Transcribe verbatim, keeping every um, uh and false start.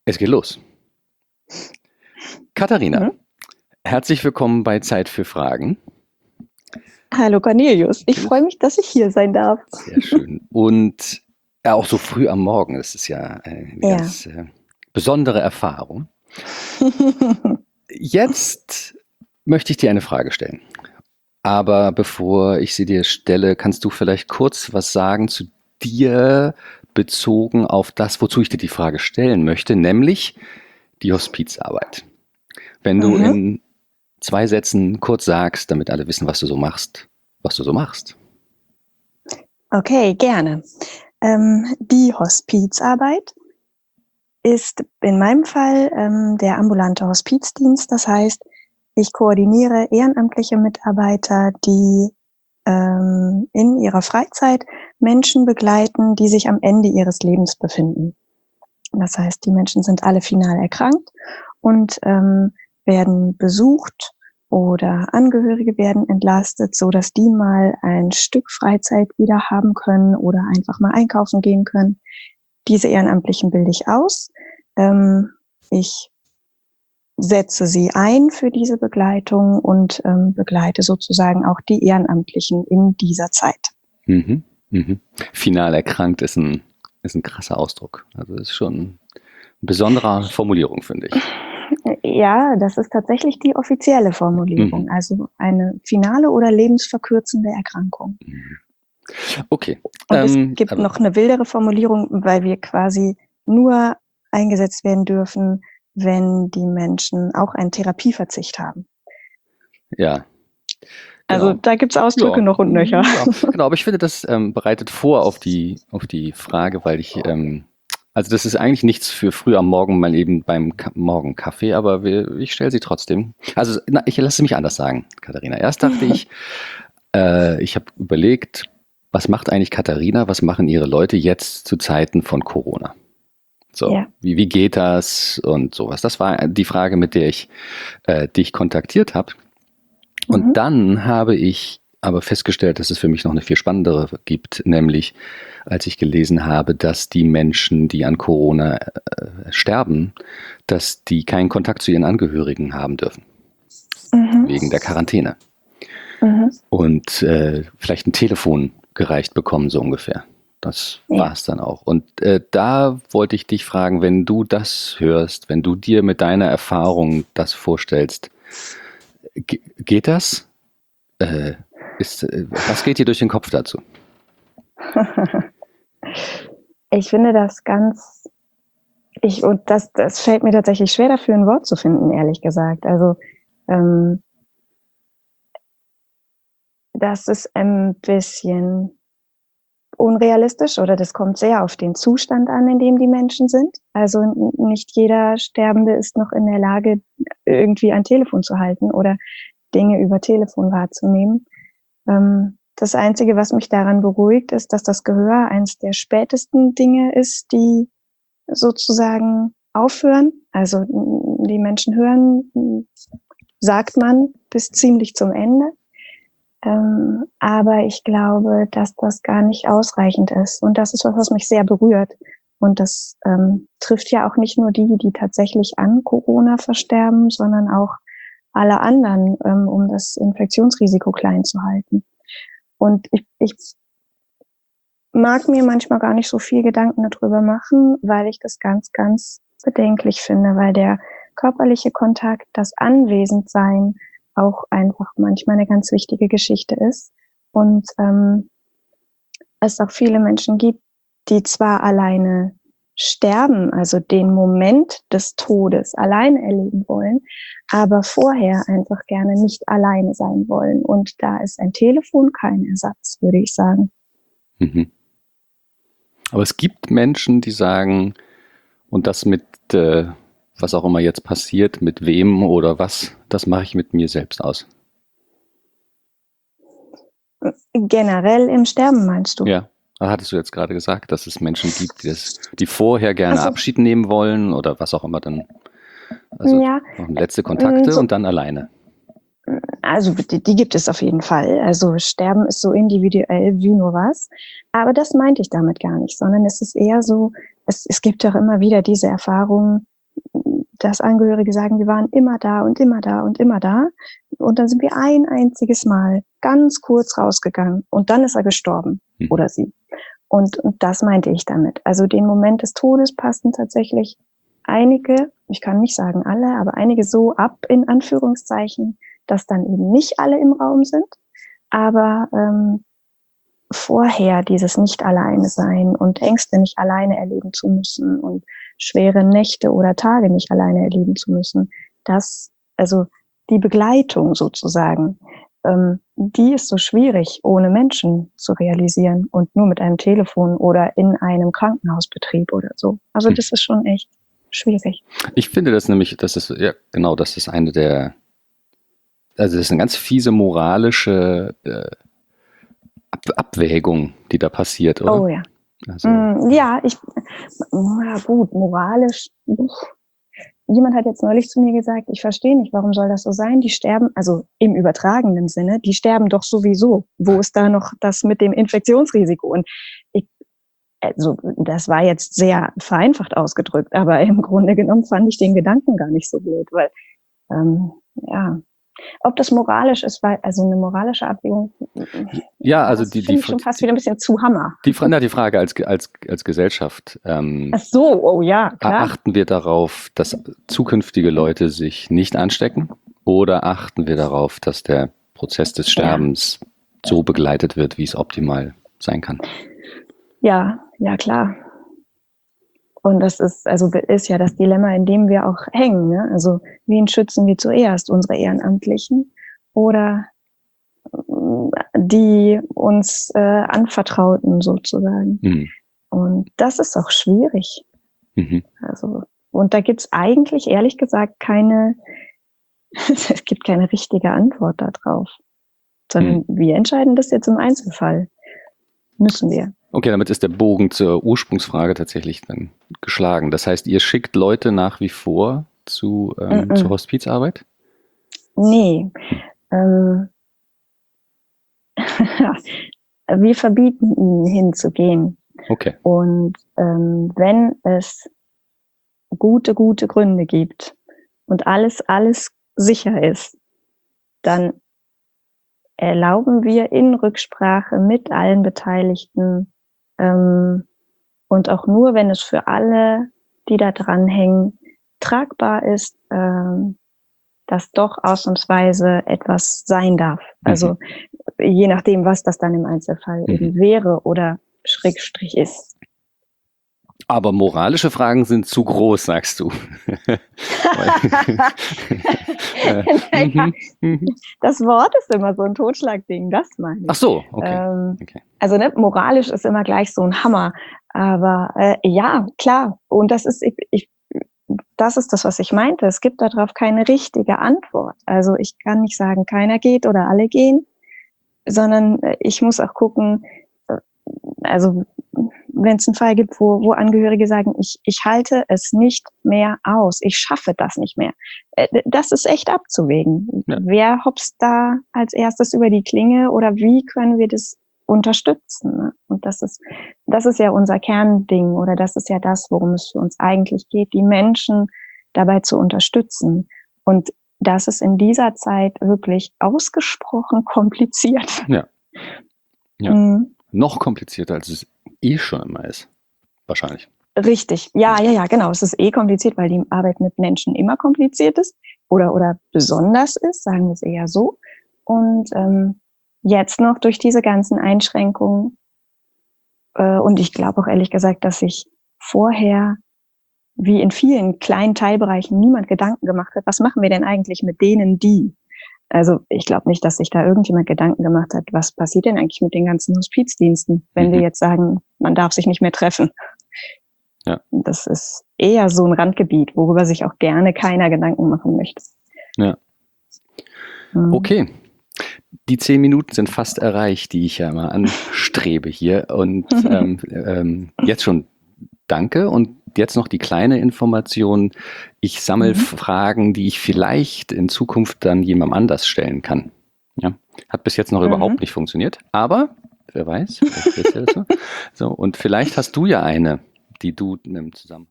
Es geht los. Katharina, Mhm. herzlich willkommen bei Zeit für Fragen. Hallo Cornelius, ich freue mich, dass ich hier sein darf. Sehr schön. Und ja, auch so früh am Morgen, das ist ja eine Ja. ganz äh, besondere Erfahrung. Jetzt möchte ich dir eine Frage stellen. Aber bevor ich sie dir stelle, kannst du vielleicht kurz was sagen zu dir bezogen auf das, wozu ich dir die Frage stellen möchte, nämlich die Hospizarbeit. Wenn du Mhm. in zwei Sätzen kurz sagst, damit alle wissen, was du so machst, was du so machst. Okay, gerne. Ähm, die Hospizarbeit ist in meinem Fall ähm, der ambulante Hospizdienst. Das heißt, ich koordiniere ehrenamtliche Mitarbeiter, die ähm, in ihrer Freizeit Menschen begleiten, die sich am Ende ihres Lebens befinden. Das heißt, die Menschen sind alle final erkrankt und ähm, werden besucht oder Angehörige werden entlastet, so dass die mal ein Stück Freizeit wieder haben können oder einfach mal einkaufen gehen können. Diese Ehrenamtlichen bilde ich aus. Ähm, ich setze sie ein für diese Begleitung und ähm, begleite sozusagen auch die Ehrenamtlichen in dieser Zeit. Mhm, mhm. Final erkrankt ist ein, ist ein krasser Ausdruck. Also das ist schon eine besondere Formulierung, finde ich. Ja, das ist tatsächlich die offizielle Formulierung, Mhm. also eine finale oder lebensverkürzende Erkrankung. Okay. Und es Ähm, gibt aber, noch eine wildere Formulierung, weil wir quasi nur eingesetzt werden dürfen, wenn die Menschen auch einen Therapieverzicht haben. ja. Also Genau. da gibt's Ausdrücke Ja, noch und nöcher. ja, genau, aber ich finde, das ähm, bereitet vor auf die, auf die Frage, weil ich, ähm, also das ist eigentlich nichts für früh am Morgen mal eben beim Ka- Morgenkaffee, aber wir, ich stelle sie trotzdem. Also na, ich lasse mich anders sagen, Katharina. Erst dachte ich, äh, ich habe überlegt, was macht eigentlich Katharina, was machen ihre Leute jetzt zu Zeiten von Corona? So, Ja. wie, wie geht das und sowas? Das war die Frage, mit der ich äh, dich kontaktiert habe. Und Mhm. dann habe ich aber festgestellt, dass es für mich noch eine viel spannendere gibt, nämlich als ich gelesen habe, dass die Menschen, die an Corona äh, sterben, dass die keinen Kontakt zu ihren Angehörigen haben dürfen, Mhm. wegen der Quarantäne. Mhm. Und äh, vielleicht ein Telefon gereicht bekommen, so ungefähr. Das Ja. war es dann auch. Und äh, da wollte ich dich fragen, wenn du das hörst, wenn du dir mit deiner Erfahrung das vorstellst, ge- geht das? Äh, ist, äh, was geht dir durch den Kopf dazu? Ich finde das ganz, ich, und das, das fällt mir tatsächlich schwer dafür, ein Wort zu finden, ehrlich gesagt. Also, ähm, das ist ein bisschen unrealistisch oder das kommt sehr auf den Zustand an, in dem die Menschen sind. Also n- nicht jeder Sterbende ist noch in der Lage, irgendwie ein Telefon zu halten oder Dinge über Telefon wahrzunehmen. Ähm, das Einzige, was mich daran beruhigt, ist, dass das Gehör eines der spätesten Dinge ist, die sozusagen aufhören. Also n- die Menschen hören, n- sagt man, bis ziemlich zum Ende. Ähm, aber ich glaube, dass das gar nicht ausreichend ist. Und das ist was, was mich sehr berührt. Und das ähm, trifft ja auch nicht nur die, die tatsächlich an Corona versterben, sondern auch alle anderen, ähm, um das Infektionsrisiko klein zu halten. Und ich, ich mag mir manchmal gar nicht so viel Gedanken darüber machen, weil ich das ganz, ganz bedenklich finde, weil der körperliche Kontakt, das Anwesendsein auch einfach manchmal eine ganz wichtige Geschichte ist. Und ähm, es auch viele Menschen gibt, die zwar alleine sterben, also den Moment des Todes alleine erleben wollen, aber vorher einfach gerne nicht alleine sein wollen. Und da ist ein Telefon kein Ersatz, würde ich sagen. Mhm. Aber es gibt Menschen, die sagen, und das mit, äh, was auch immer jetzt passiert, mit wem oder was, das mache ich mit mir selbst aus. Generell im Sterben, meinst du? Ja, da hattest du jetzt gerade gesagt, dass es Menschen gibt, die, das, die vorher gerne Also, Abschied nehmen wollen oder was auch immer dann, also ja, noch letzte äh, Kontakte so, und dann alleine. also die, die gibt es auf jeden Fall. Also Sterben ist so individuell wie nur was. Aber das meinte ich damit gar nicht, sondern es ist eher so, es, es gibt doch immer wieder diese Erfahrungen, dass Angehörige sagen, wir waren immer da und immer da und immer da. Und dann sind wir ein einziges Mal ganz kurz rausgegangen und dann ist er gestorben Mhm. oder sie. Und, und das meinte ich damit. Also den Moment des Todes passen tatsächlich einige, ich kann nicht sagen alle, aber einige so ab, in Anführungszeichen, dass dann eben nicht alle im Raum sind. Aber ähm, vorher dieses nicht alleine sein und Ängste nicht alleine erleben zu müssen und schwere Nächte oder Tage nicht alleine erleben zu müssen, das, also die Begleitung sozusagen, ähm, die ist so schwierig, ohne Menschen zu realisieren und nur mit einem Telefon oder in einem Krankenhausbetrieb oder so. Also das ist schon echt schwierig. Ich finde das nämlich, das ist, ja, genau, das ist eine der, also das ist eine ganz fiese moralische äh, Ab Abwägung, die da passiert, oder? Oh ja. Also, mm, ja, ich, ja gut, moralisch, uff. Jemand hat jetzt neulich zu mir gesagt, ich verstehe nicht, warum soll das so sein? Die sterben, also im übertragenen Sinne, die sterben doch sowieso. Wo ist da noch das mit dem Infektionsrisiko? Und ich, also das war jetzt sehr vereinfacht ausgedrückt, aber im Grunde genommen fand ich den Gedanken gar nicht so blöd, weil ähm, ja, ob das moralisch ist, weil also eine moralische Abwägung, ja, also das die, finde die, ich schon fast wieder ein bisschen zu Hammer. die, na, die Frage als, als, als Gesellschaft, ähm, Ach so, oh ja, klar. achten wir darauf, dass zukünftige Leute sich nicht anstecken, oder achten wir darauf, dass der Prozess des Sterbens ja. so begleitet wird, wie es optimal sein kann? Ja, ja klar. Und das ist, also ist ja das Dilemma, in dem wir auch hängen. Ne? Also wen schützen wir zuerst? Unsere Ehrenamtlichen oder die uns äh, Anvertrauten sozusagen? Mhm. Und das ist auch schwierig. Mhm. Also, und da gibt's eigentlich, ehrlich gesagt, keine, es gibt keine richtige Antwort darauf. Sondern mhm. wir entscheiden das jetzt im Einzelfall. Müssen wir. Okay, damit ist der Bogen zur Ursprungsfrage tatsächlich dann geschlagen. Das heißt, ihr schickt Leute nach wie vor zu, ähm, mm -mm. zur Hospizarbeit? Nee. Ähm, wir verbieten ihnen hinzugehen. Okay. Und ähm, wenn es gute, gute Gründe gibt und alles, alles sicher ist, dann erlauben wir in Rücksprache mit allen Beteiligten ähm, und auch nur, wenn es für alle, die da dranhängen, tragbar ist, ähm, dass doch ausnahmsweise etwas sein darf. Mhm. Also je nachdem, was das dann im Einzelfall mhm. eben wäre oder Schrägstrich ist. Aber moralische Fragen sind zu groß, sagst du. naja, das Wort ist immer so ein Totschlagding, das meine ich. Ach so, okay. Ähm, okay. Also ne, moralisch ist immer gleich so ein Hammer. Aber äh, ja, klar. Und das ist, ich, ich, das ist das, was ich meinte. Es gibt darauf keine richtige Antwort. Also ich kann nicht sagen, keiner geht oder alle gehen, sondern ich muss auch gucken, also wenn es einen Fall gibt, wo, wo Angehörige sagen, ich, ich halte es nicht mehr aus, ich schaffe das nicht mehr. Das ist echt abzuwägen. Ja. Wer hopst da als erstes über die Klinge oder wie können wir das unterstützen? Und das ist, das ist ja unser Kernding oder das ist ja das, worum es für uns eigentlich geht, die Menschen dabei zu unterstützen. Und das ist in dieser Zeit wirklich ausgesprochen kompliziert. Ja. Ja. Mhm. Noch komplizierter, als es eh schon immer ist. Wahrscheinlich. Richtig. Ja, ja, ja, genau. Es ist eh kompliziert, weil die Arbeit mit Menschen immer kompliziert ist oder, oder besonders ist, sagen wir es eher so. Und ähm, jetzt noch durch diese ganzen Einschränkungen äh, und ich glaube auch ehrlich gesagt, dass sich vorher wie in vielen kleinen Teilbereichen niemand Gedanken gemacht hat, was machen wir denn eigentlich mit denen, die? Also ich glaube nicht, dass sich da irgendjemand Gedanken gemacht hat, was passiert denn eigentlich mit den ganzen Hospizdiensten, wenn mhm. wir jetzt sagen, man darf sich nicht mehr treffen. Ja. Das ist eher so ein Randgebiet, worüber sich auch gerne keiner Gedanken machen möchte. Ja. Mhm. Okay. Die zehn Minuten sind fast erreicht, die ich ja immer anstrebe hier. Und ähm, ähm, jetzt schon danke. Und jetzt noch die kleine Information. Ich sammle mhm. Fragen, die ich vielleicht in Zukunft dann jemandem anders stellen kann. Ja, hat bis jetzt noch mhm. überhaupt nicht funktioniert. Aber, wer weiß, vielleicht ist ja so. So, und vielleicht hast du ja eine, die du zusammen